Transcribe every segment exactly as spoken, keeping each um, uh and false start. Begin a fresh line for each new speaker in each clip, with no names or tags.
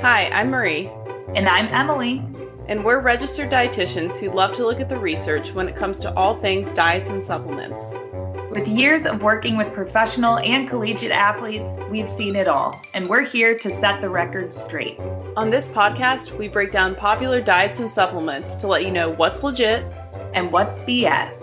Hi, I'm Marie.
And I'm Emily.
And we're registered dietitians who love to look at the research when it comes to all things diets and supplements.
With years of working with professional and collegiate athletes, we've seen it all, and we're here to set the record straight.
On this podcast, we break down popular diets and supplements to let you know what's legit
and what's B S.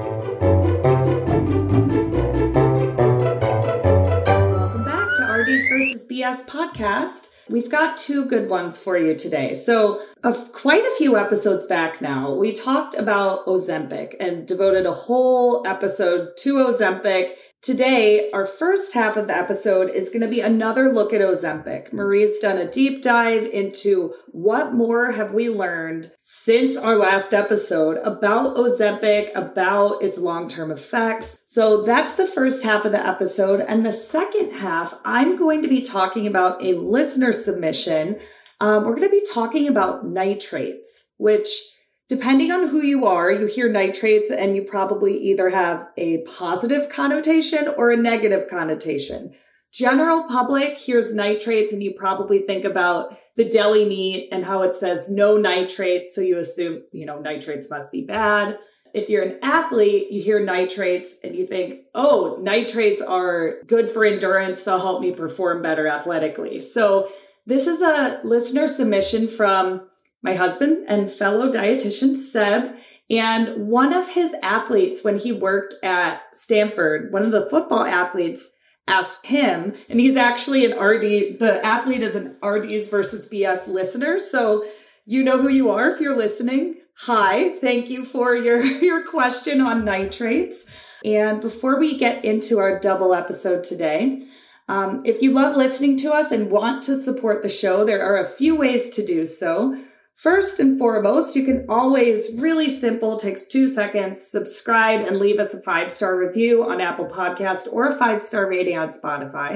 Welcome back to R Ds versus B S podcast. We've got two good ones for you today. So uh, quite a few episodes back now, we talked about Ozempic and devoted a whole episode to Ozempic. Today, our first half of the episode is going to be another look at Ozempic. Marie's done a deep dive into what more have we learned since our last episode about Ozempic, about its long-term effects. So that's the first half of the episode. And the second half, I'm going to be talking about a listener submission. Um, we're going to be talking about nitrates, which, depending on who you are, you hear nitrates and you probably either have a positive connotation or a negative connotation. General public hears nitrates and you probably think about the deli meat and how it says no nitrates. So you assume, you know, nitrates must be bad. If you're an athlete, you hear nitrates and you think, oh, nitrates are good for endurance. They'll help me perform better athletically. So this is a listener submission from my husband and fellow dietitian, Seb, and one of his athletes when he worked at Stanford, one of the football athletes asked him, and he's actually an R D, the athlete is an R Ds versus B S listener, so you know who you are if you're listening. Hi, thank you for your, your question on nitrates. And before we get into our double episode today, um, if you love listening to us and want to support the show, there are a few ways to do so. First and foremost, you can always, really simple, takes two seconds, subscribe and leave us a five-star review on Apple Podcast or a five-star rating on Spotify.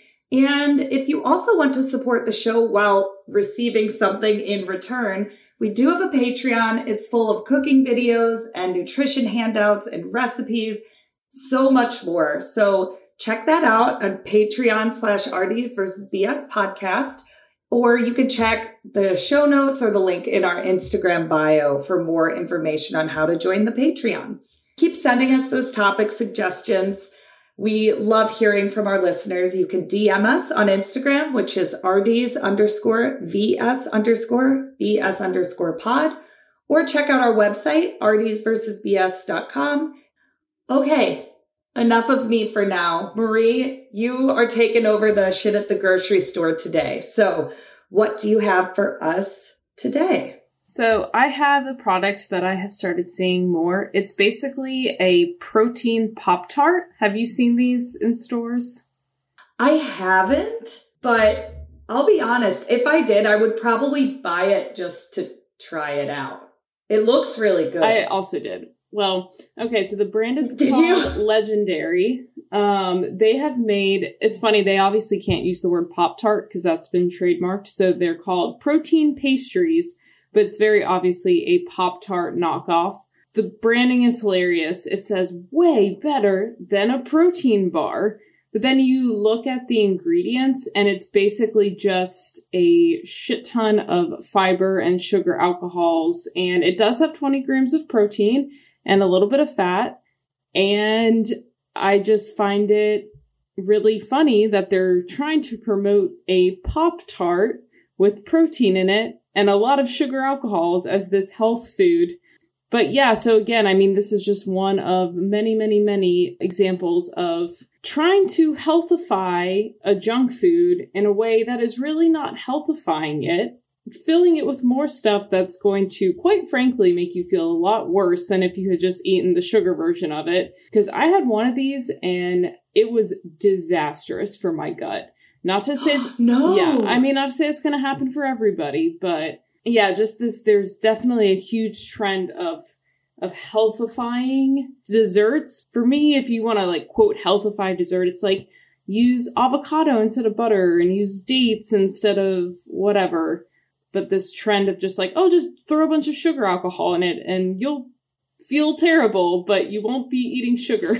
And if you also want to support the show while receiving something in return, we do have a Patreon. It's full of cooking videos and nutrition handouts and recipes, so much more. So check that out on Patreon slash R Ds versus B S podcast. Or you can check the show notes or the link in our Instagram bio for more information on how to join the Patreon. Keep sending us those topic suggestions. We love hearing from our listeners. You can D M us on Instagram, which is R Ds underscore VS underscore BS underscore pod, or check out our website, R Ds versus B S dot com. Okay. Enough of me for now. Marie, you are taking over the shit at the grocery store today. So what do you have for us today?
So I have a product that I have started seeing more. It's basically a protein Pop-Tart. Have you seen these in stores?
I haven't, but I'll be honest. If I did, I would probably buy it just to try it out. It looks really good.
I also did. Well, okay, so the brand is
Did
called
you?
Legendary. Um, they have made, it's funny, they obviously can't use the word Pop-Tart because that's been trademarked, so they're called protein pastries, but it's very obviously a Pop-Tart knockoff. The branding is hilarious. It says way better than a protein bar. But then you look at the ingredients and it's basically just a shit ton of fiber and sugar alcohols. And it does have twenty grams of protein and a little bit of fat. And I just find it really funny that they're trying to promote a Pop-Tart with protein in it and a lot of sugar alcohols as this health food. But yeah, so again, I mean, this is just one of many, many, many examples of trying to healthify a junk food in a way that is really not healthifying it, filling it with more stuff that's going to, quite frankly, make you feel a lot worse than if you had just eaten the sugar version of it. Because I had one of these and it was disastrous for my gut. Not to say,
no,
yeah, I mean, not to say it's going to happen for everybody, but yeah, just this, there's definitely a huge trend of of healthifying desserts. For me, if you want to like quote healthify dessert, it's like use avocado instead of butter and use dates instead of whatever. But this trend of just like, oh, just throw a bunch of sugar alcohol in it and you'll feel terrible, but you won't be eating sugar.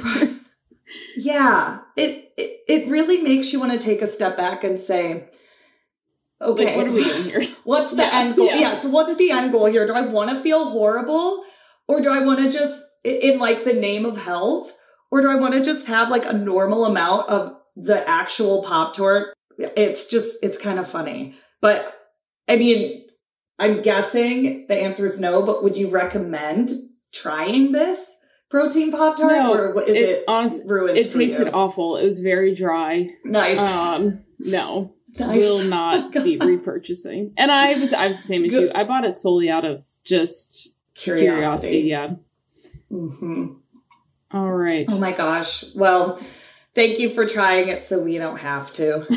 Yeah, it, it it really makes you want to take a step back and say, okay.
Like, what are we doing here?
What's the
yeah,
end goal?
Yeah.
yeah, so what's the end goal here? Do I want to feel horrible? Or do I want to just, in like the name of health? Or do I want to just have like a normal amount of the actual Pop-Tart? It's just, it's kind of funny. But I mean, I'm guessing the answer is no, but would you recommend trying this protein Pop-Tart?
No,
or is it, it
honestly,
ruined
It
for
tasted
you?
awful. It was very dry.
Nice.
Um, no.
Nice.
Will not be repurchasing. And I was I was the same as
Good.
you. I bought it solely out of just
Curiosity.
curiosity yeah.
Mm-hmm.
All right.
Oh my gosh. Well, thank you for trying it so we don't have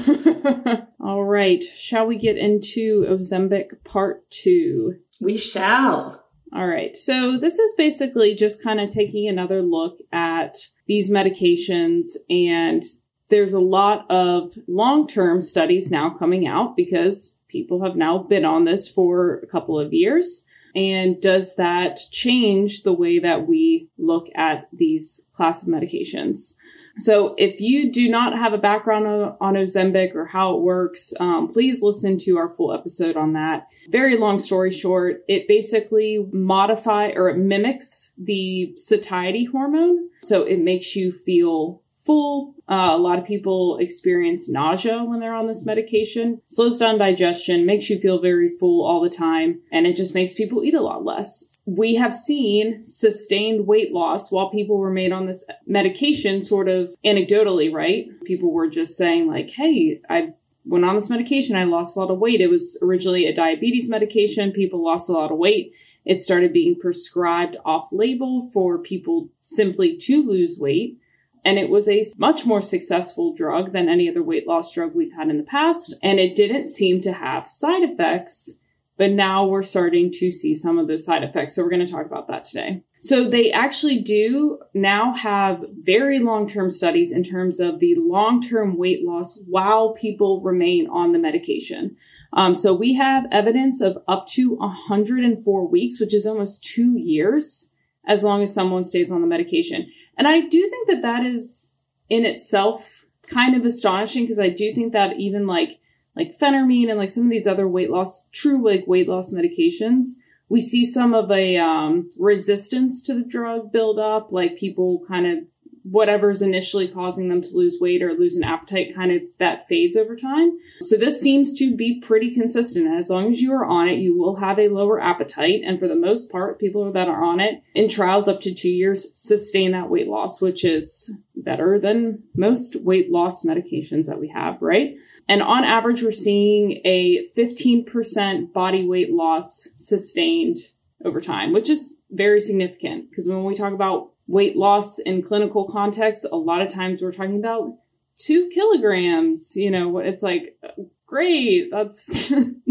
to.
All right. Shall we get into Ozempic part two?
We shall.
All right. So this is basically just kind of taking another look at these medications, and there's a lot of long-term studies now coming out because people have now been on this for a couple of years. And does that change the way that we look at these class of medications? So if you do not have a background on, on Ozempic or how it works, um, please listen to our full episode on that. Very long story short, it basically modify or it mimics the satiety hormone. So it makes you feel full. Uh, a lot of people experience nausea when they're on this medication. Slows down digestion, makes you feel very full all the time, and it just makes people eat a lot less. We have seen sustained weight loss while people remain on this medication, sort of anecdotally, right? People were just saying like, hey, I went on this medication, I lost a lot of weight. It was originally a diabetes medication. People lost a lot of weight. It started being prescribed off-label for people simply to lose weight. And it was a much more successful drug than any other weight loss drug we've had in the past. And it didn't seem to have side effects, but now we're starting to see some of those side effects. So we're going to talk about that today. So they actually do now have very long-term studies in terms of the long-term weight loss while people remain on the medication. Um, so we have evidence of up to one hundred four weeks, which is almost two years. As long as someone stays on the medication. And I do think that that is in itself kind of astonishing, because I do think that even like, like phentermine and like some of these other weight loss, true like weight loss medications, we see some of a um, resistance to the drug build up, like people kind of, whatever's initially causing them to lose weight or lose an appetite, kind of that fades over time. So this seems to be pretty consistent. As long as you are on it, you will have a lower appetite. And for the most part, people that are on it in trials up to two years sustain that weight loss, which is better than most weight loss medications that we have, right? And on average, we're seeing a fifteen percent body weight loss sustained over time, which is very significant, because when we talk about weight loss in clinical context, a lot of times we're talking about two kilograms. You know, it's like, great, that's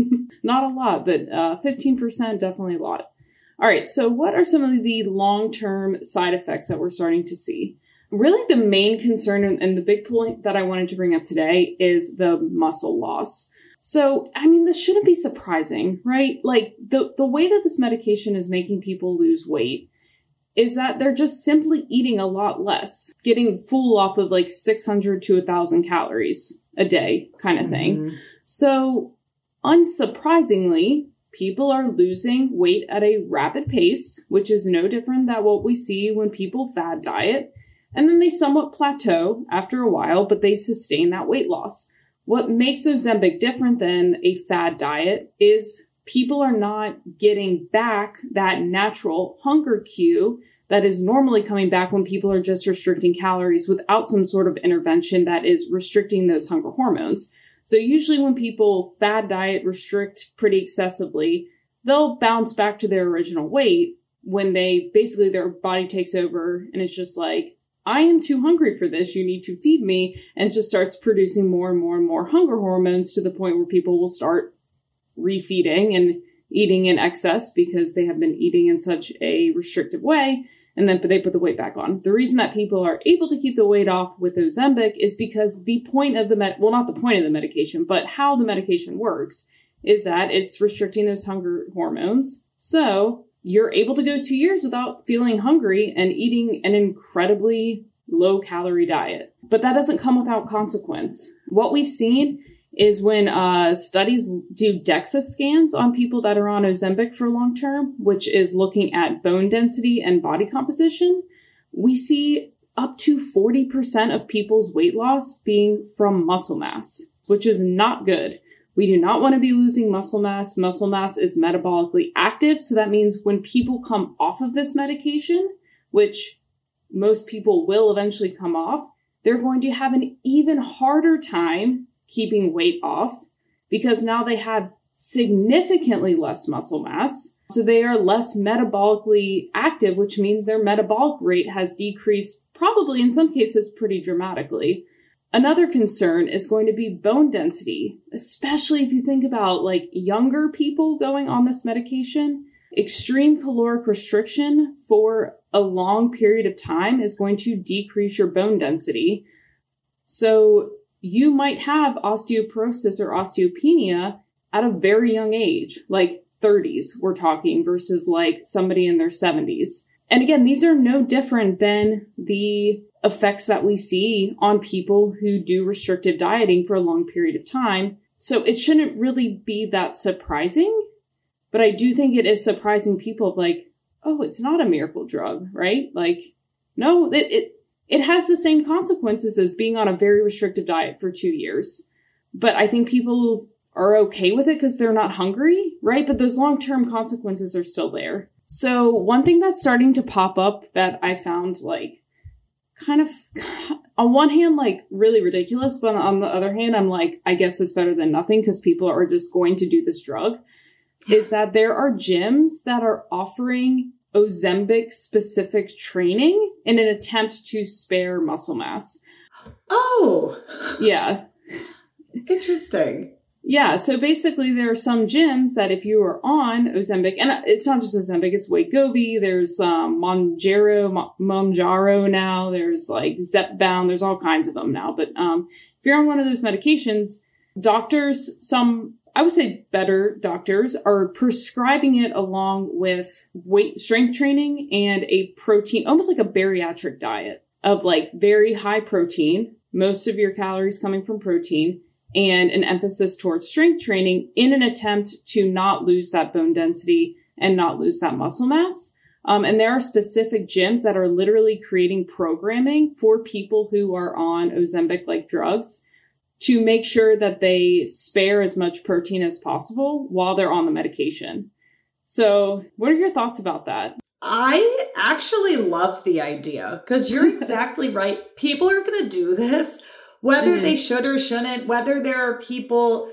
not a lot, but uh, fifteen percent, definitely a lot. All right, so what are some of the long-term side effects that we're starting to see? Really, the main concern and the big point that I wanted to bring up today is the muscle loss. So, I mean, this shouldn't be surprising, right? Like, the, the way that this medication is making people lose weight is that they're just simply eating a lot less, getting full off of like six hundred to one thousand calories a day kind of thing. Mm-hmm. So, unsurprisingly, people are losing weight at a rapid pace, which is no different than what we see when people fad diet. And then they somewhat plateau after a while, but they sustain that weight loss. What makes Ozempic different than a fad diet is people are not getting back that natural hunger cue that is normally coming back when people are just restricting calories without some sort of intervention that is restricting those hunger hormones. So usually when people fad diet, restrict pretty excessively, they'll bounce back to their original weight when they basically their body takes over and it's just like, I am too hungry for this. You need to feed me, and just starts producing more and more and more hunger hormones to the point where people will start refeeding and eating in excess because they have been eating in such a restrictive way, and then they put the weight back on. The reason that people are able to keep the weight off with Ozempic is because the point of the med, well, not the point of the medication, but how the medication works is that it's restricting those hunger hormones. So you're able to go two years without feeling hungry and eating an incredibly low calorie diet. But that doesn't come without consequence. What we've seen is when uh, studies do DEXA scans on people that are on Ozempic for long term, which is looking at bone density and body composition, we see up to forty percent of people's weight loss being from muscle mass, which is not good. We do not want to be losing muscle mass. Muscle mass is metabolically active. So that means when people come off of this medication, which most people will eventually come off, they're going to have an even harder time keeping weight off because now they have significantly less muscle mass. So they are less metabolically active, which means their metabolic rate has decreased probably in some cases pretty dramatically. Another concern is going to be bone density, especially if you think about like younger people going on this medication. Extreme caloric restriction for a long period of time is going to decrease your bone density. So you might have osteoporosis or osteopenia at a very young age, like thirties, we're talking, versus like somebody in their seventies. And again, these are no different than the effects that we see on people who do restrictive dieting for a long period of time. So it shouldn't really be that surprising, but I do think it is surprising people of like, oh, it's not a miracle drug, right? Like, no, it, it, it has the same consequences as being on a very restrictive diet for two years. But I think people are okay with it because they're not hungry, right? But those long-term consequences are still there. So one thing that's starting to pop up that I found like kind of on one hand, like really ridiculous, but on the other hand, I'm like, I guess it's better than nothing because people are just going to do this drug, is that there are gyms that are offering Ozempic specific training in an attempt to spare muscle mass.
Oh,
yeah.
Interesting.
Yeah, so basically there are some gyms that if you are on Ozempic, and it's not just Ozempic, it's Wegovy, there's um, Mounjaro, Mounjaro now, there's like Zepbound, there's all kinds of them now. But um, if you're on one of those medications, doctors, some, I would say better doctors, are prescribing it along with weight strength training and a protein, almost like a bariatric diet of like very high protein, most of your calories coming from protein, and an emphasis towards strength training in an attempt to not lose that bone density and not lose that muscle mass. Um, and there are specific gyms that are literally creating programming for people who are on Ozempic-like drugs to make sure that they spare as much protein as possible while they're on the medication. So what are your thoughts about that?
I actually love the idea because you're exactly right. People are going to do this. Whether mm-hmm. they should or shouldn't, whether there are people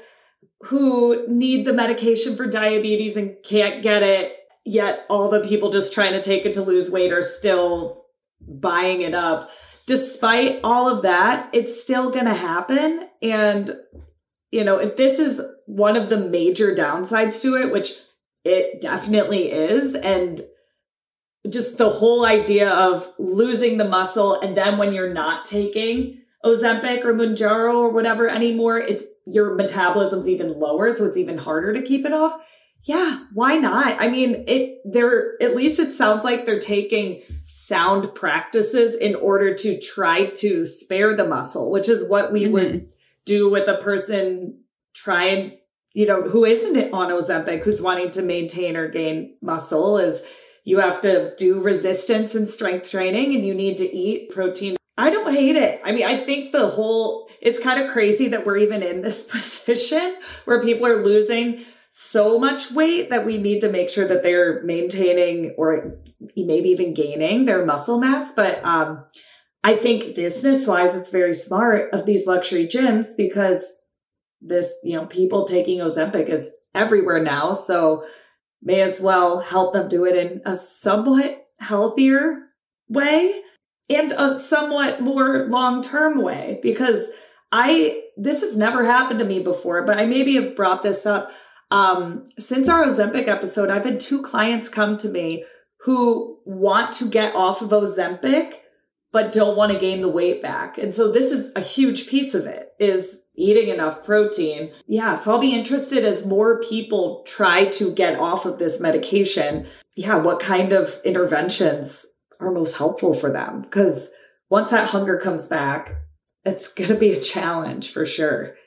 who need the medication for diabetes and can't get it, yet all the people just trying to take it to lose weight are still buying it up. Despite all of that, it's still going to happen. And, you know, if this is one of the major downsides to it, which it definitely is, and just the whole idea of losing the muscle, and then when you're not taking Ozempic or Mounjaro or whatever anymore, it's your metabolism's even lower, so it's even harder to keep it off. Yeah, why not? I mean, it they're at least it sounds like they're taking sound practices in order to try to spare the muscle, which is what we mm-hmm. would do with a person trying, you know, who isn't on Ozempic, who's wanting to maintain or gain muscle, is you have to do resistance and strength training and you need to eat protein. I don't hate it. I mean, I think the whole, it's kind of crazy that we're even in this position where people are losing so much weight that we need to make sure that they're maintaining or maybe even gaining their muscle mass. But um, I think business wise, it's very smart of these luxury gyms because this, you know, people taking Ozempic is everywhere now. So may as well help them do it in a somewhat healthier way. And a somewhat more long-term way, because I, this has never happened to me before, but I maybe have brought this up. Um, since our Ozempic episode, I've had two clients come to me who want to get off of Ozempic, but don't want to gain the weight back. And so this is a huge piece of it, is eating enough protein. Yeah. So I'll be interested as more people try to get off of this medication. Yeah. What kind of interventions are most helpful for them? Because once that hunger comes back, it's going to be a challenge for sure.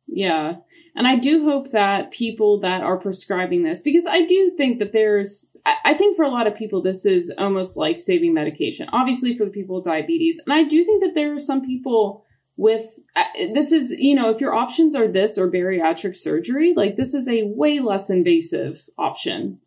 Yeah. And I do hope that people that are prescribing this, because I do think that there's, I think for a lot of people, this is almost life-saving medication, obviously for the people with diabetes. And I do think that there are some people with, this is, you know, if your options are this or bariatric surgery, like this is a way less invasive option.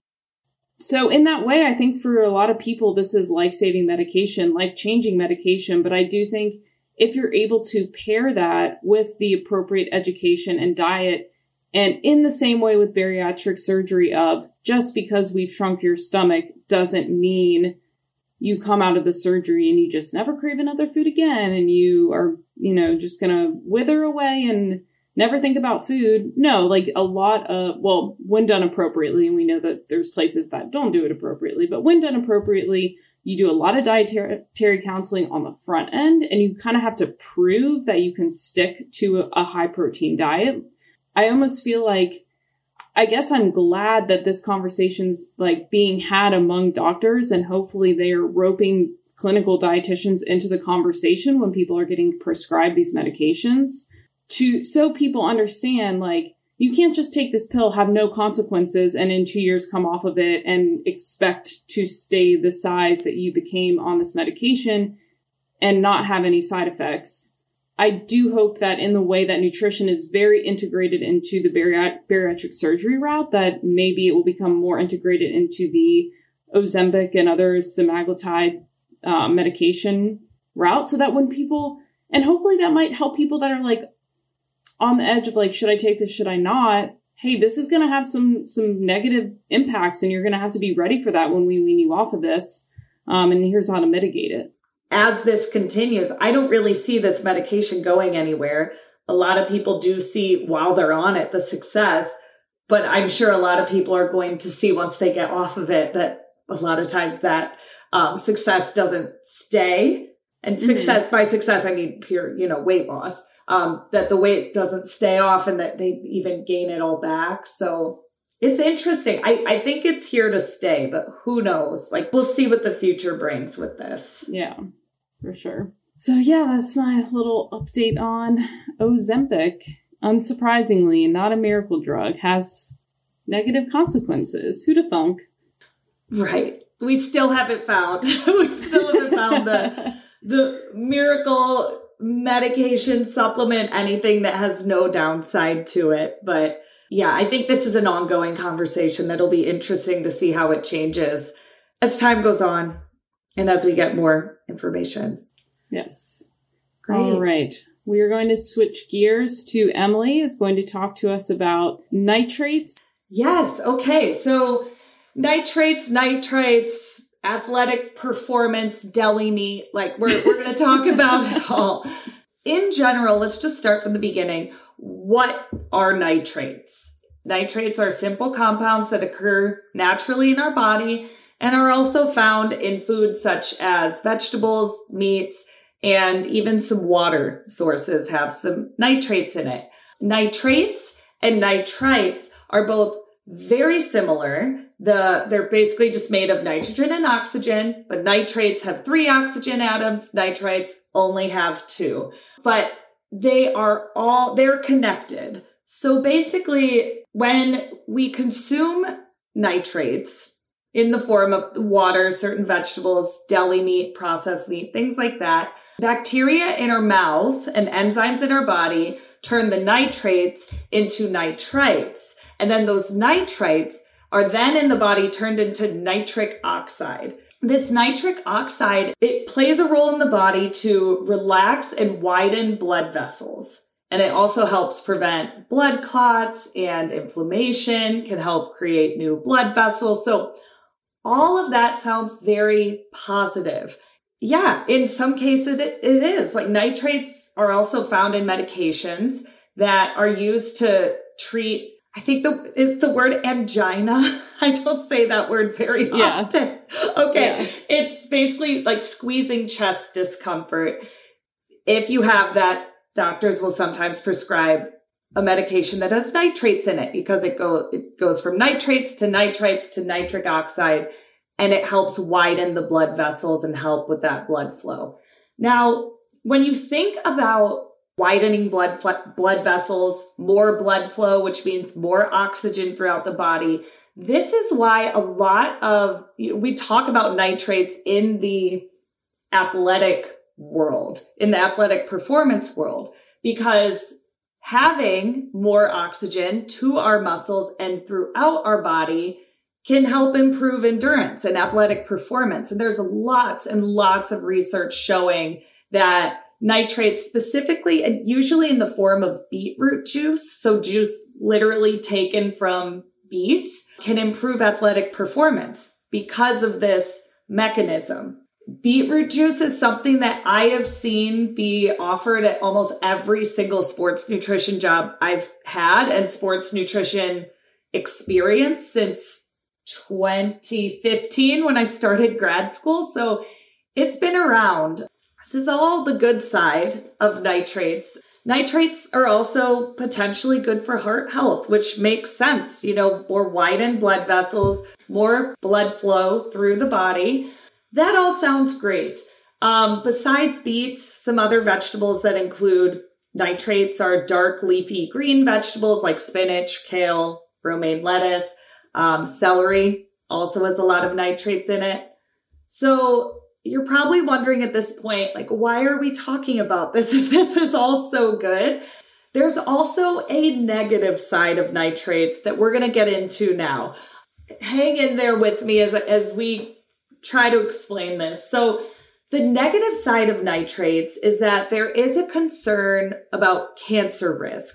So in that way, I think for a lot of people, this is life-saving medication, life-changing medication. But I do think if you're able to pair that with the appropriate education and diet, and in the same way with bariatric surgery of just because we've shrunk your stomach doesn't mean you come out of the surgery and you just never crave another food again and you are, you know, just going to wither away and never think about food. No, like a lot of, well, when done appropriately, and we know that there's places that don't do it appropriately, but when done appropriately, you do a lot of dietary counseling on the front end, and you kind of have to prove that you can stick to a high protein diet. I almost feel like, I guess I'm glad that this conversation's like being had among doctors, and hopefully they're roping clinical dietitians into the conversation when people are getting prescribed these medications to, so people understand, like, you can't just take this pill, have no consequences, and in two years come off of it and expect to stay the size that you became on this medication and not have any side effects. I do hope that in the way that nutrition is very integrated into the bariat- bariatric surgery route, that maybe it will become more integrated into the Ozempic and other semaglutide uh, medication route, so that when people, and hopefully that might help people that are like, on the edge of like, should I take this? Should I not? Hey, this is going to have some, some negative impacts, and you're going to have to be ready for that when we wean you off of this. Um, and here's how to mitigate it.
As this continues, I don't really see this medication going anywhere. A lot of people do see while they're on it, the success, but I'm sure a lot of people are going to see once they get off of it that a lot of times that um, success doesn't stay. And success, mm-hmm. by success, I mean pure, you know, weight loss. Um, that the weight doesn't stay off and that they even gain it all back. So it's interesting. I, I think it's here to stay, but who knows? Like, we'll see what the future brings with this.
Yeah, for sure. So yeah, that's my little update on Ozempic. Unsurprisingly, not a miracle drug, has negative consequences. Who'da thunk?
Right. We still haven't found, we still haven't found the, the miracle medication, supplement, anything that has no downside to it. But yeah, I think this is an ongoing conversation that'll be interesting to see how it changes as time goes on and as we get more information.
Yes. Great. All right. We are going to switch gears to Emily is going to talk to us about nitrates.
Yes. Okay. So nitrates, nitrites, athletic performance, deli meat, like we're, we're going to talk about it all. In general, let's just start from the beginning. What are nitrates? Nitrates are simple compounds that occur naturally in our body and are also found in foods such as vegetables, meats, and even some water sources have some nitrates in it. Nitrates and nitrites are both very similar. The, they're basically just made of nitrogen and oxygen, but nitrates have three oxygen atoms. Nitrites only have two, but they are all, they're connected. So basically when we consume nitrates in the form of water, certain vegetables, deli meat, processed meat, things like that, bacteria in our mouth and enzymes in our body turn the nitrates into nitrites. And then those nitrites are then in the body turned into nitric oxide. This nitric oxide, it plays a role in the body to relax and widen blood vessels. And it also helps prevent blood clots and inflammation, can help create new blood vessels. So all of that sounds very positive. Yeah, in some cases it, it is. Like nitrates are also found in medications that are used to treat, I think the is the word angina. I don't say that word very
yeah.
often. Okay.
Yeah.
It's basically like squeezing chest discomfort. If you have that, doctors will sometimes prescribe a medication that has nitrates in it because it go it goes from nitrates to nitrites to nitric oxide, and it helps widen the blood vessels and help with that blood flow. Now, when you think about widening blood blood vessels, more blood flow, which means more oxygen throughout the body. This is why a lot of, you know, we talk about nitrates in the athletic world, in the athletic performance world, because having more oxygen to our muscles and throughout our body can help improve endurance and athletic performance. And there's lots and lots of research showing that nitrates, specifically and usually in the form of beetroot juice, so juice literally taken from beets, can improve athletic performance because of this mechanism. Beetroot juice is something that I have seen be offered at almost every single sports nutrition job I've had and sports nutrition experience since twenty fifteen when I started grad school. So it's been around. This is all the good side of nitrates. Nitrates are also potentially good for heart health, which makes sense. You know, more widened blood vessels, more blood flow through the body. That all sounds great. Um, besides beets, some other vegetables that include nitrates are dark leafy green vegetables like spinach, kale, romaine lettuce. Um, celery also has a lot of nitrates in it. So you're probably wondering at this point, like, why are we talking about this if this is all so good? There's also a negative side of nitrates that we're going to get into now. Hang in there with me as, as we try to explain this. So the negative side of nitrates is that there is a concern about cancer risk.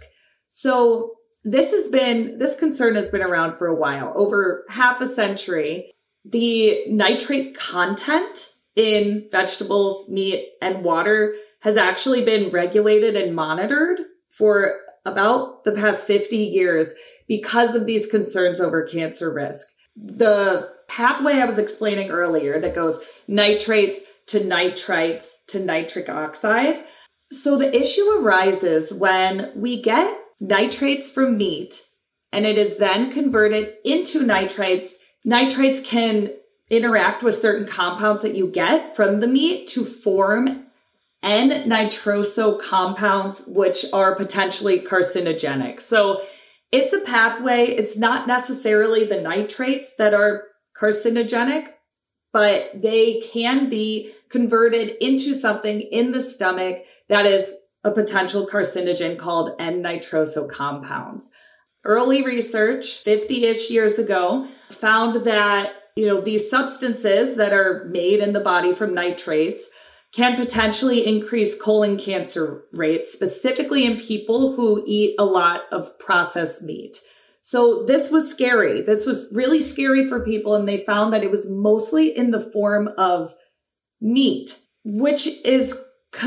So this has been, this concern has been around for a while, over half a century. The nitrate content in vegetables, meat, and water has actually been regulated and monitored for about the past fifty years because of these concerns over cancer risk. The pathway I was explaining earlier that goes nitrates to nitrites to nitric oxide. So the issue arises when we get nitrates from meat and it is then converted into nitrites. Nitrates can interact with certain compounds that you get from the meat to form N-nitroso compounds, which are potentially carcinogenic. So it's a pathway. It's not necessarily the nitrates that are carcinogenic, but they can be converted into something in the stomach that is a potential carcinogen called N-nitroso compounds. Early research, fifty-ish years ago, found that, you know, these substances that are made in the body from nitrates can potentially increase colon cancer rates, specifically in people who eat a lot of processed meat. So this was scary. This was really scary for people, and they found that it was mostly in the form of meat, which is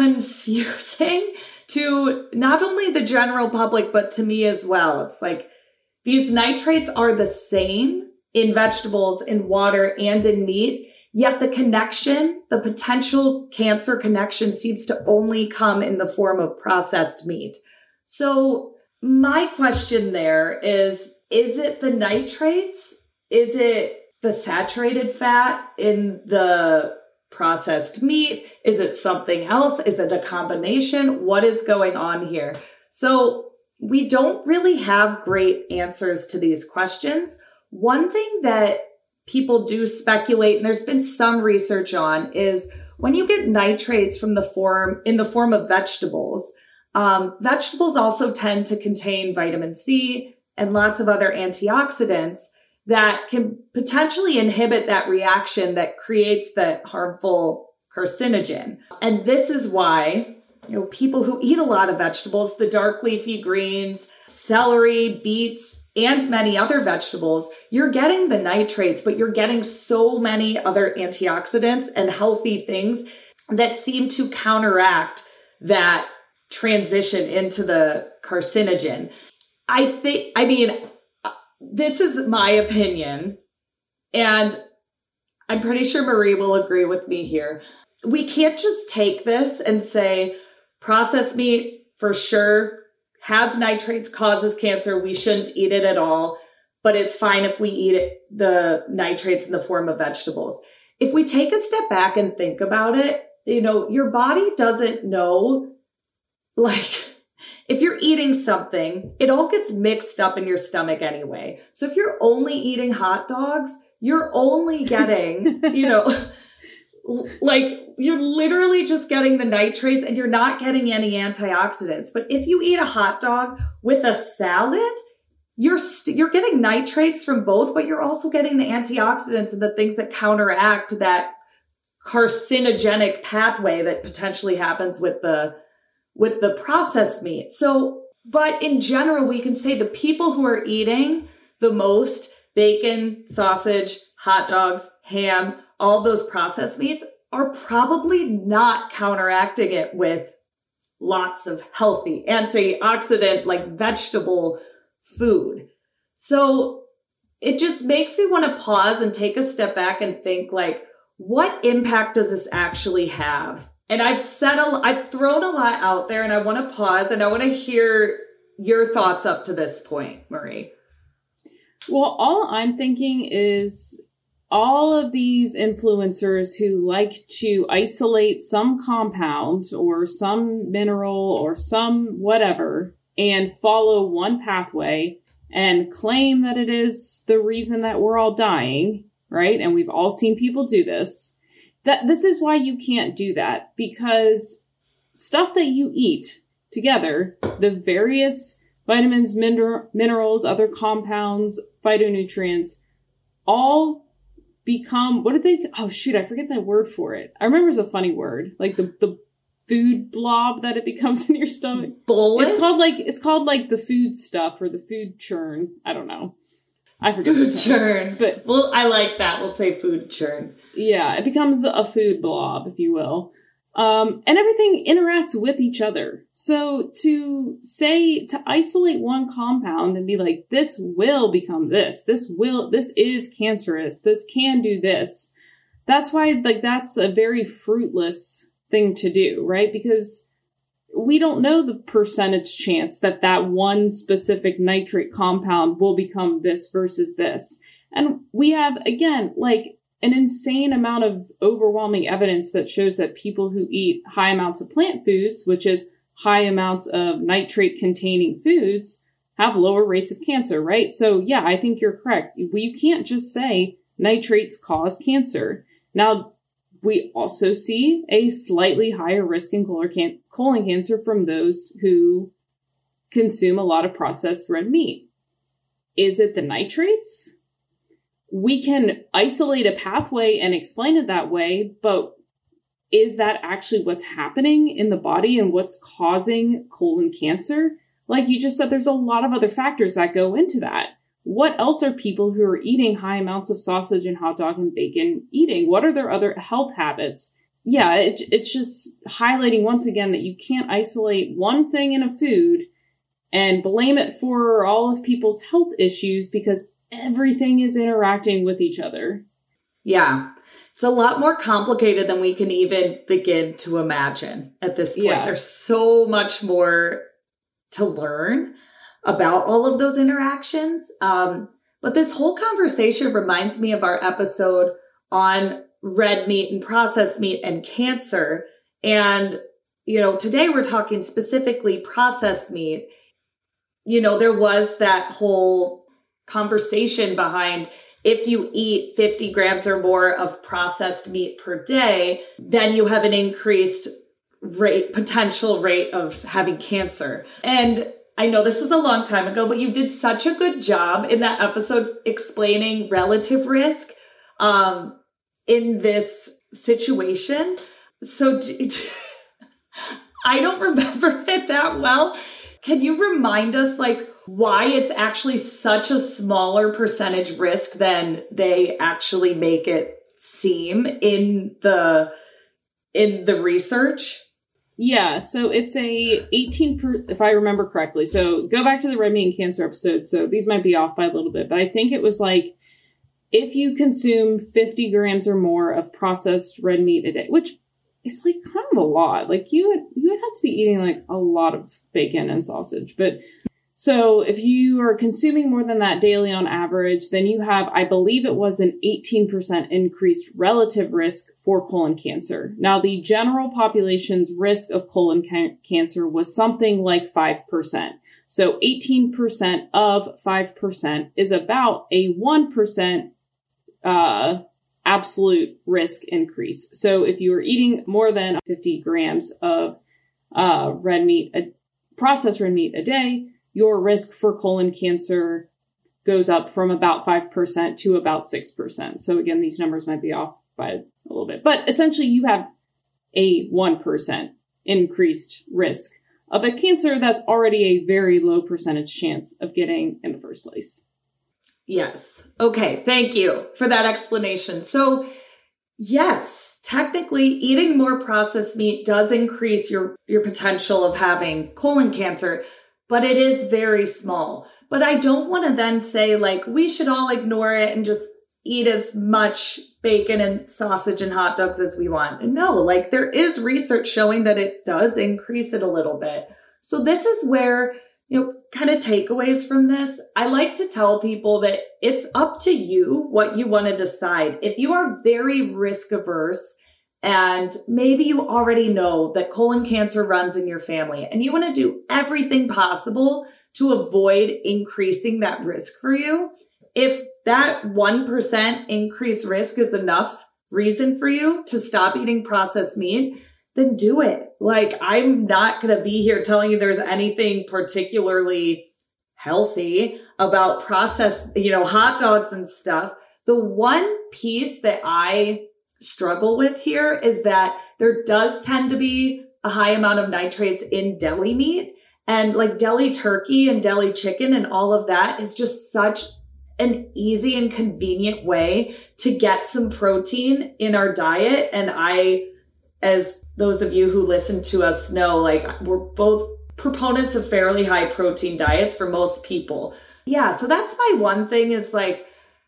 confusing to not only the general public, but to me as well. It's like these nitrates are the same in vegetables, in water, and in meat, yet the connection, the potential cancer connection seems to only come in the form of processed meat. So my question there is, is it the nitrates? Is it the saturated fat in the processed meat? Is it something else? Is it a combination? What is going on here? So we don't really have great answers to these questions. One thing that people do speculate, and there's been some research on, is when you get nitrates from the form, in the form of vegetables, um, vegetables also tend to contain vitamin C and lots of other antioxidants that can potentially inhibit that reaction that creates that harmful carcinogen. And this is why, you know, people who eat a lot of vegetables, the dark leafy greens, celery, beets, and many other vegetables, you're getting the nitrates, but you're getting so many other antioxidants and healthy things that seem to counteract that transition into the carcinogen. I think, I mean, this is my opinion, and I'm pretty sure Marie will agree with me here. We can't just take this and say processed meat for sure has nitrates, causes cancer. We shouldn't eat it at all, but it's fine if we eat it, the nitrates in the form of vegetables. If we take a step back and think about it, you know, your body doesn't know like, if you're eating something, it all gets mixed up in your stomach anyway. So if you're only eating hot dogs, you're only getting, you know, like you're literally just getting the nitrates and you're not getting any antioxidants. But if you eat a hot dog with a salad, you're st- you're getting nitrates from both, but you're also getting the antioxidants and the things that counteract that carcinogenic pathway that potentially happens with the with the processed meat. So, but in general, we can say the people who are eating the most bacon, sausage, hot dogs, ham, all those processed meats are probably not counteracting it with lots of healthy antioxidant, like vegetable food. So it just makes me want to pause and take a step back and think, like, what impact does this actually have? And I've said, a, I've thrown a lot out there, and I want to pause and I want to hear your thoughts up to this point, Marie.
Well, all I'm thinking is all of these influencers who like to isolate some compound or some mineral or some whatever and follow one pathway and claim that it is the reason that we're all dying, right? And we've all seen people do this. That this is why you can't do that, because stuff that you eat together, the various vitamins, mineral, minerals, other compounds, phytonutrients, all become, what did they, oh shoot, I forget that word for it. I remember it's a funny word, like the, the food blob that it becomes in your stomach.
Bolus?
It's called like, it's called like the food stuff or the food churn. I don't know. I forget.
Food churn.
But
well, I like that. We'll say food churn.
Yeah, it becomes a food blob, if you will. Um, and everything interacts with each other. So to say, to isolate one compound and be like, this will become this, this will, this is cancerous, this can do this. That's why, like, that's a very fruitless thing to do, right? Because we don't know the percentage chance that that one specific nitrate compound will become this versus this. And we have, again, like an insane amount of overwhelming evidence that shows that people who eat high amounts of plant foods, which is high amounts of nitrate containing foods, have lower rates of cancer, right? So yeah, I think you're correct. You can't just say nitrates cause cancer. Now, we also see a slightly higher risk in colon cancer from those who consume a lot of processed red meat. Is it the nitrates? We can isolate a pathway and explain it that way, but is that actually what's happening in the body and what's causing colon cancer? Like you just said, there's a lot of other factors that go into that. What else are people who are eating high amounts of sausage and hot dog and bacon eating? What are their other health habits? Yeah, it, it's just highlighting once again that you can't isolate one thing in a food and blame it for all of people's health issues because everything is interacting with each other.
Yeah, it's a lot more complicated than we can even begin to imagine at this point. Yeah. There's so much more to learn about all of those interactions. Um, but this whole conversation reminds me of our episode on red meat and processed meat and cancer. And, you know, today we're talking specifically processed meat. You know, there was that whole conversation behind if you eat fifty grams or more of processed meat per day, then you have an increased rate, potential rate of having cancer. And I know this was a long time ago, but you did such a good job in that episode explaining relative risk um, in this situation. So d- I don't remember it that well. Can you remind us, like, why it's actually such a smaller percentage risk than they actually make it seem in the in the research?
Yeah, so it's a eighteen, per, if I remember correctly. So go back to the red meat and cancer episode. So these might be off by a little bit, but I think it was like, if you consume fifty grams or more of processed red meat a day, which is like kind of a lot. Like you would, you would have to be eating like a lot of bacon and sausage. But so So if you are consuming more than that daily on average, then you have, I believe it was an eighteen percent increased relative risk for colon cancer. Now, the general population's risk of colon ca- cancer was something like five percent. So eighteen percent of five percent is about a one percent uh, absolute risk increase. So if you are eating more than fifty grams of uh, red meat, a, processed red meat a day, your risk for colon cancer goes up from about five percent to about six percent. So again, these numbers might be off by a little bit, but essentially you have a one percent increased risk of a cancer that's already a very low percentage chance of getting in the first place.
Yes. Okay. Thank you for that explanation. So yes, technically eating more processed meat does increase your, your potential of having colon cancer, but it is very small. But I don't want to then say like, we should all ignore it and just eat as much bacon and sausage and hot dogs as we want. No, like there is research showing that it does increase it a little bit. So this is where, you know, kind of takeaways from this. I like to tell people that it's up to you what you want to decide. If you are very risk averse and maybe you already know that colon cancer runs in your family and you want to do everything possible to avoid increasing that risk for you, if that one percent increased risk is enough reason for you to stop eating processed meat, then do it. Like, I'm not going to be here telling you there's anything particularly healthy about processed, you know, hot dogs and stuff. The one piece that I struggle with here is that there does tend to be a high amount of nitrates in deli meat, and like deli turkey and deli chicken and all of that is just such an easy and convenient way to get some protein in our diet. And I, as those of you who listen to us know, like we're both proponents of fairly high protein diets for most people. Yeah. So that's my one thing is like,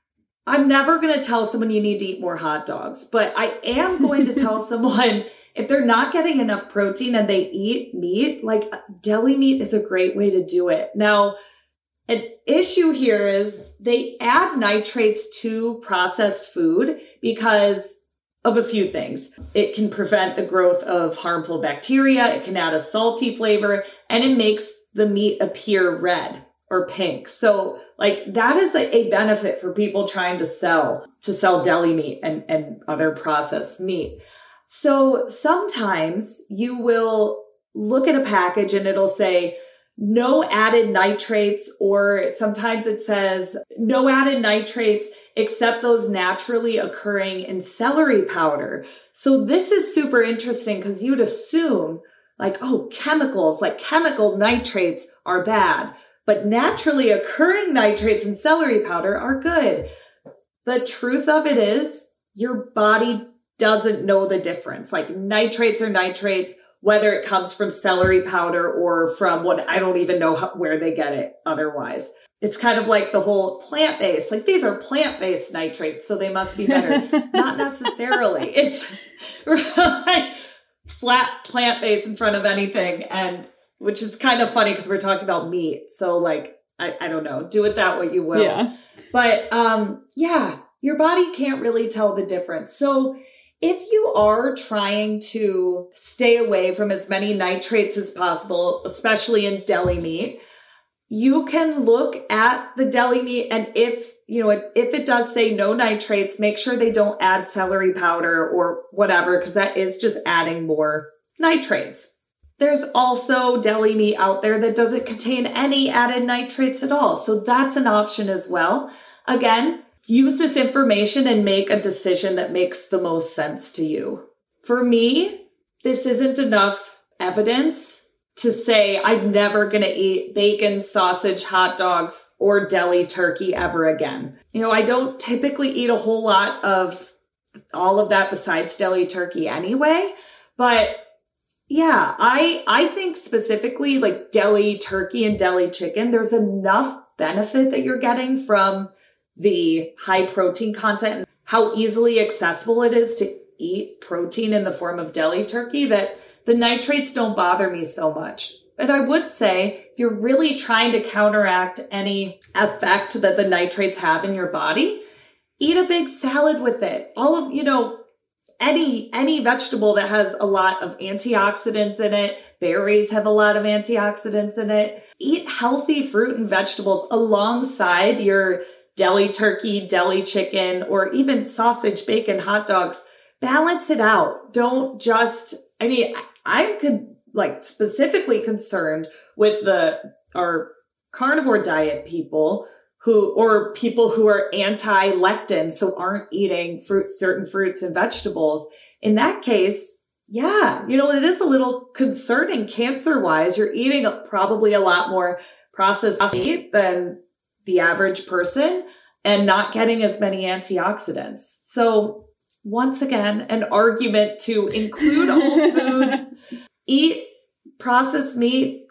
I'm never going to tell someone you need to eat more hot dogs, but I am going to tell someone if they're not getting enough protein and they eat meat, like deli meat is a great way to do it. Now, an issue here is they add nitrates to processed food because of a few things. It can prevent the growth of harmful bacteria. It can add a salty flavor, and it makes the meat appear red or pink. So like that is a, a benefit for people trying to sell, to sell deli meat and, and other processed meat. So sometimes you will look at a package and it'll say no added nitrates, or sometimes it says no added nitrates except those naturally occurring in celery powder. So this is super interesting because you'd assume like, oh, chemicals, like chemical nitrates are bad, but naturally occurring nitrates in celery powder are good. The truth of it is your body doesn't know the difference. Like nitrates are nitrates, whether it comes from celery powder or from what, I don't even know how, where they get it otherwise. It's kind of like the whole plant-based, like these are plant-based nitrates, so they must be better. Not necessarily. It's like slap plant-based in front of anything, and which is kind of funny because we're talking about meat. So like, I, I don't know, do with that what you will.
Yeah.
But um, yeah, your body can't really tell the difference. So if you are trying to stay away from as many nitrates as possible, especially in deli meat, you can look at the deli meat, and if, you know, if it does say no nitrates, make sure they don't add celery powder or whatever, because that is just adding more nitrates. There's also deli meat out there that doesn't contain any added nitrates at all. So that's an option as well. Again, use this information and make a decision that makes the most sense to you. For me, this isn't enough evidence to say I'm never going to eat bacon, sausage, hot dogs, or deli turkey ever again. You know, I don't typically eat a whole lot of all of that besides deli turkey anyway. But yeah, I, I think specifically like deli turkey and deli chicken, there's enough benefit that you're getting from the high protein content and how easily accessible it is to eat protein in the form of deli turkey that the nitrates don't bother me so much. But I would say if you're really trying to counteract any effect that the nitrates have in your body, eat a big salad with it. All of, you know, any, any vegetable that has a lot of antioxidants in it. Berries have a lot of antioxidants in it. Eat healthy fruit and vegetables alongside your deli turkey, deli chicken, or even sausage, bacon, hot dogs. Balance it out. Don't just, I mean, I could like specifically concerned with the, our carnivore diet people who, or people who are anti-lectin, so aren't eating fruit, certain fruits and vegetables. In that case, yeah, you know, it is a little concerning cancer wise. You're eating a, probably a lot more processed meat than the average person and not getting as many antioxidants. So once again, an argument to include whole foods, eat processed meat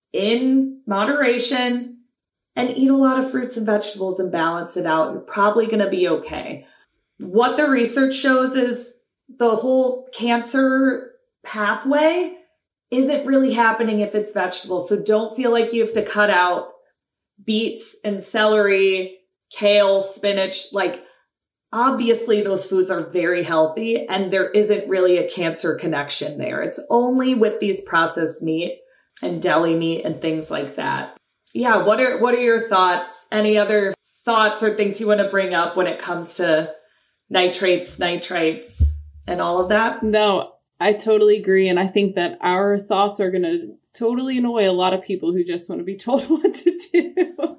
in moderation, and eat a lot of fruits and vegetables and balance it out. You're probably going to be okay. What the research shows is the whole cancer pathway isn't really happening if it's vegetables. So don't feel like you have to cut out beets and celery, kale, spinach. Like, obviously those foods are very healthy and there isn't really a cancer connection there. It's only with these processed meat and deli meat and things like that. Yeah. What are, what are your thoughts? Any other thoughts or things you want to bring up when it comes to nitrates, nitrites, and all of that?
No, I totally agree. And I think that our thoughts are going to totally annoy a lot of people who just want to be told what to do.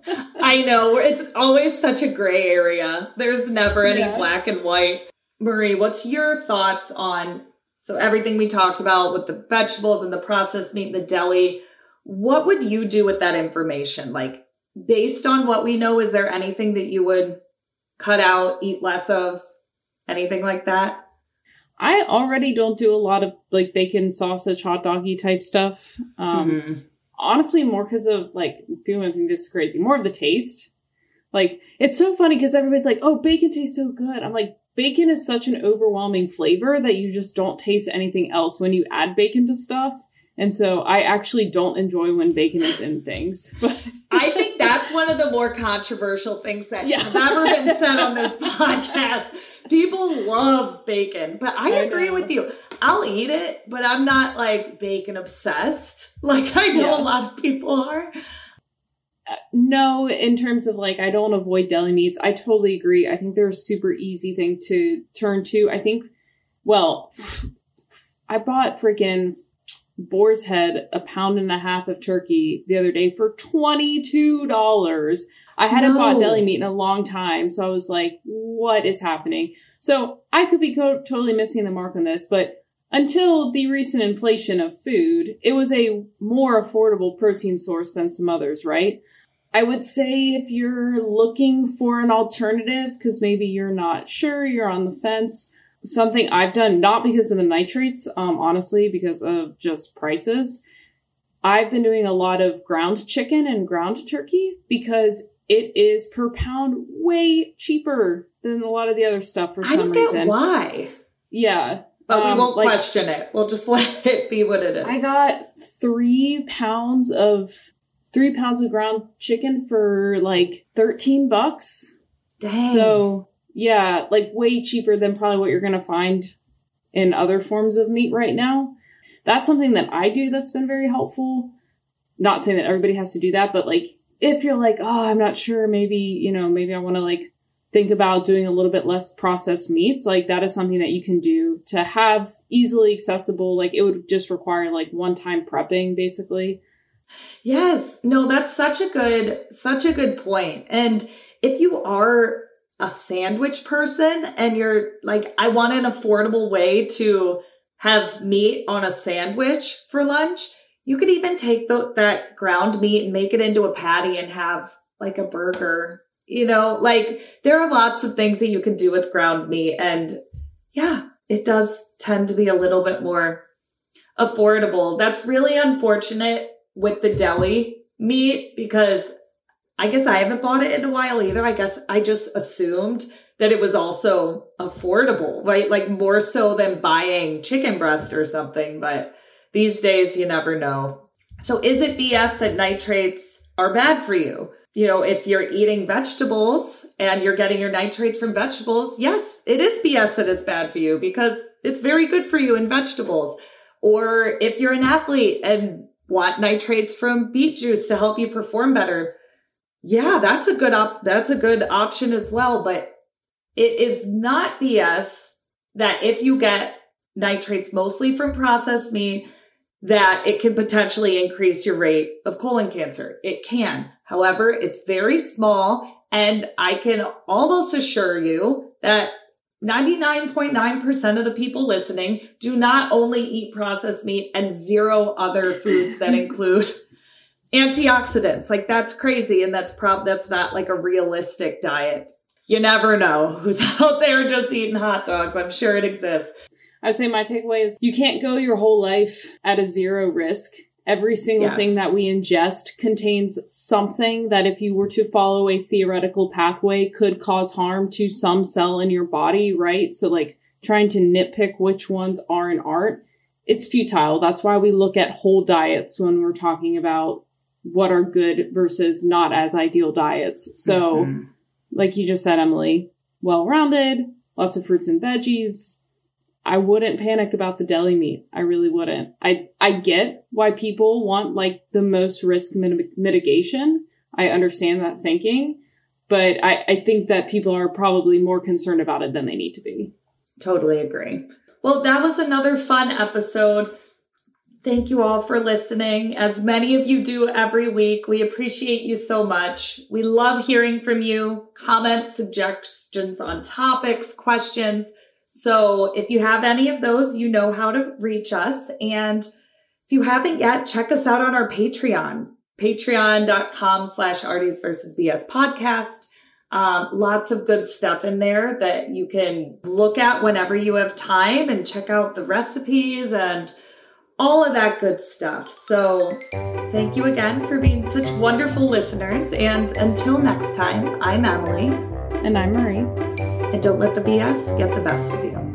I know. It's always such a gray area. There's never any
yeah.
black and white. Marie, what's your thoughts on, so everything we talked about with the vegetables and the processed meat, the deli, what would you do with that information? Like, based on what we know, is there anything that you would cut out, eat less of, anything like that?
I already don't do a lot of like bacon, sausage, hot doggy type stuff. Um, mm-hmm. Honestly, more because of like, people might think this is crazy, more of the taste. Like, it's so funny because everybody's like, oh, bacon tastes so good. I'm like, bacon is such an overwhelming flavor that you just don't taste anything else when you add bacon to stuff. And so I actually don't enjoy when bacon is in things. But
I think that's one of the more controversial things that
yeah.
have ever been said on this podcast. People love bacon, but I, I agree know. with you. I'll eat it, but I'm not like bacon obsessed. Like I know yeah. a lot of people are.
Uh, no, in terms of like, I don't avoid deli meats. I totally agree. I think they're a super easy thing to turn to. I think, well, I bought freaking boar's head, a pound and a half of turkey the other day for twenty-two dollars. I hadn't no. bought deli meat in a long time. So I was like, what is happening? So I could be co- totally missing the mark on this, but until the recent inflation of food, it was a more affordable protein source than some others, right? I would say if you're looking for an alternative, because maybe you're not sure, you're on the fence, something I've done, not because of the nitrates, um, honestly, because of just prices. I've been doing a lot of ground chicken and ground turkey because it is per pound way cheaper than a lot of the other stuff for
I
some
don't get
reason.
Why?
Yeah.
But
um,
we won't
like,
question it. We'll just let it be what it is.
I got three pounds of, three pounds of ground chicken for like thirteen bucks.
Dang.
So yeah, like way cheaper than probably what you're going to find in other forms of meat right now. That's something that I do that's been very helpful. Not saying that everybody has to do that, but like, if you're like, oh, I'm not sure, maybe, you know, maybe I want to like think about doing a little bit less processed meats, like that is something that you can do to have easily accessible. Like it would just require like one-time prepping, basically.
Yes. No, that's such a good, such a good point. And if you are a sandwich person and you're like, I want an affordable way to have meat on a sandwich for lunch, you could even take the, that ground meat and make it into a patty and have like a burger. You know, like there are lots of things that you can do with ground meat. And yeah, it does tend to be a little bit more affordable. That's really unfortunate with the deli meat because I guess I haven't bought it in a while either. I guess I just assumed that it was also affordable, right? Like more so than buying chicken breast or something. But these days, you never know. So is it B S that nitrates are bad for you? You know, if you're eating vegetables and you're getting your nitrates from vegetables, yes, it is B S that it's bad for you because it's very good for you in vegetables. Or if you're an athlete and want nitrates from beet juice to help you perform better, yeah, that's a good op- that's a good option as well. But it is not B S that if you get nitrates mostly from processed meat, that it can potentially increase your rate of colon cancer. It can. However, it's very small, and I can almost assure you that ninety-nine point nine percent of the people listening do not only eat processed meat and zero other foods that include antioxidants. Like, that's crazy, and that's prob that's not like a realistic diet. You never know who's out there just eating hot dogs. I'm sure it exists.
I'd say my takeaway is you can't go your whole life at a zero risk. Every single
Yes.
thing that we ingest contains something that if you were to follow a theoretical pathway could cause harm to some cell in your body, right? So like trying to nitpick which ones are and aren't, it's futile. That's why we look at whole diets when we're talking about what are good versus not as ideal diets. So mm-hmm. like you just said, Emily, well-rounded, lots of fruits and veggies. I wouldn't panic about the deli meat. I really wouldn't. I, I get why people want like the most risk mit- mitigation. I understand that thinking, but I, I think that people are probably more concerned about it than they need to be.
Totally agree. Well, that was another fun episode. Thank you all for listening. As many of you do every week, we appreciate you so much. We love hearing from you, comments, suggestions on topics, questions. So if you have any of those, you know how to reach us. And if you haven't yet, check us out on our Patreon, patreon.com slash Artie's versus B S podcast. Um, lots of good stuff in there that you can look at whenever you have time and check out the recipes and all of that good stuff. So thank you again for being such wonderful listeners. And until next time, I'm Emily.
And I'm Marie.
And don't let the B S get the best of you.